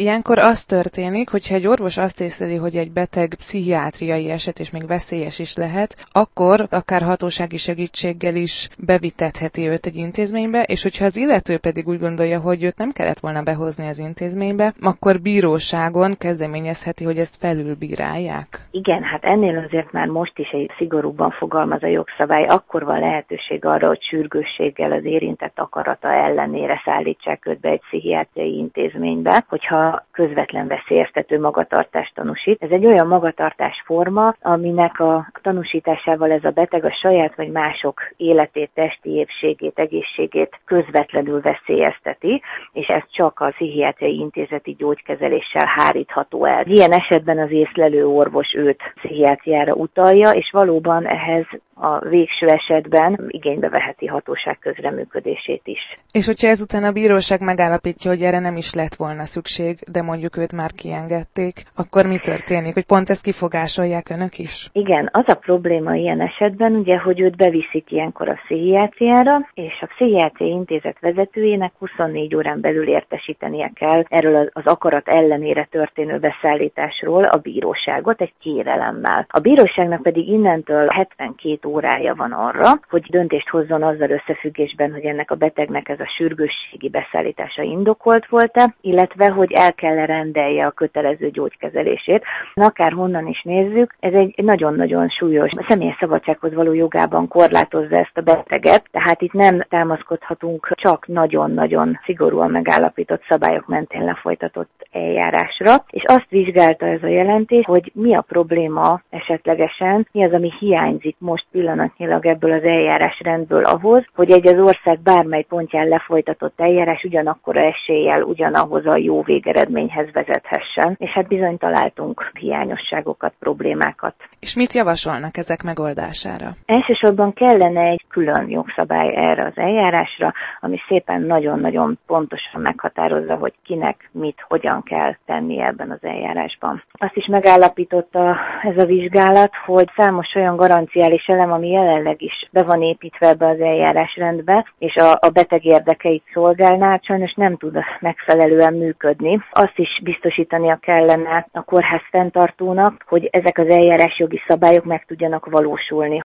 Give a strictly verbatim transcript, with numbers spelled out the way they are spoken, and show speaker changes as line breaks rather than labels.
ilyenkor az történik, hogyha egy orvos azt észleli, hogy egy beteg pszichiátriai eset, és még veszélyes is lehet, akkor akár hatósági segítséggel is bevitetheti őt egy intézménybe, és hogyha az illető pedig úgy gondolja, hogy őt nem kellett volna behozni az intézménybe, akkor bíróságon kezdeményezheti, hogy ezt felülbírálják.
Igen, hát ennél azért már most is egy szigorúbban fogalmaz a jogszabály, akkor van lehetőség arra, hogy sürgősséggel az érintett akarata ellenére szállítsák őt be egy pszichiátriai intézménybe, hogyha közvetlen veszélyeztető magatartást tanúsít. Ez egy olyan magatartásforma, aminek a tanúsításával ez a beteg a saját vagy mások életét, testi épségét, egészségét közvetlenül veszélyezteti, és ez csak a pszichiátriai intézeti gyógykezeléssel hárítható el. Ilyen esetben az észlelő orvos őt pszichiátriára utalja, és valóban ehhez a végső esetben igénybe veheti hatóság közreműködését is.
És hogyha ezután a bíróság megállapítja, hogy erre nem is lett volna szükség, de mondjuk őt már kiengedték, akkor mi történik? Hogy pont ezt kifogásolják önök is?
Igen, az a probléma ilyen esetben, ugye, hogy őt beviszik ilyenkor a pszichiátriára, és a pszichiátriai intézet vezetőjének huszonnégy órán belül értesítenie kell erről az akarat ellenére történő beszállításról a bíróságot egy kérelemmel. A bíróságnak pedig innentől hetvenkét órája van arra, hogy döntést hozzon azzal összefüggésben, hogy ennek a betegnek ez a sürgősségi beszállítása indokolt volt-e, illetve hogy el kell rendelje a kötelező gyógykezelését. Akár honnan is nézzük, ez egy nagyon-nagyon súlyos személyes szabadsághoz való jogában korlátozza ezt a beteget, tehát itt nem támaszkodhatunk csak nagyon-nagyon szigorúan megállapított szabályok mentén lefolytatott eljárásra, és azt vizsgálta ez a jelentés, hogy mi a probléma esetlegesen, mi az, ami hiányzik most pillanatnyilag ebből az eljárásrendből ahhoz, hogy egy az ország bármely pontján lefolytatott eljárás ugyanakkora eséllyel ugyanahoz a jó végeredményhez vezethessen, és hát bizony találtunk hiányosságokat, problémákat.
És mit javasolnak ezek megoldására?
Elsősorban kellene egy külön jogszabály erre az eljárásra, ami szépen nagyon-nagyon pontosan meghatározza, hogy kinek mit, hogyan kell tenni ebben az eljárásban. Azt is megállapította ez a vizsgálat, hogy számos olyan garanciális elem, ami jelenleg is be van építve ebbe az eljárásrendbe, és a, a beteg érdekeit szolgálná, sajnos nem tud megfelelően működni. Azt is biztosítania kellene a kórház fenntartónak, hogy ezek az eljárásjogi szabályok meg tudjanak valósulni.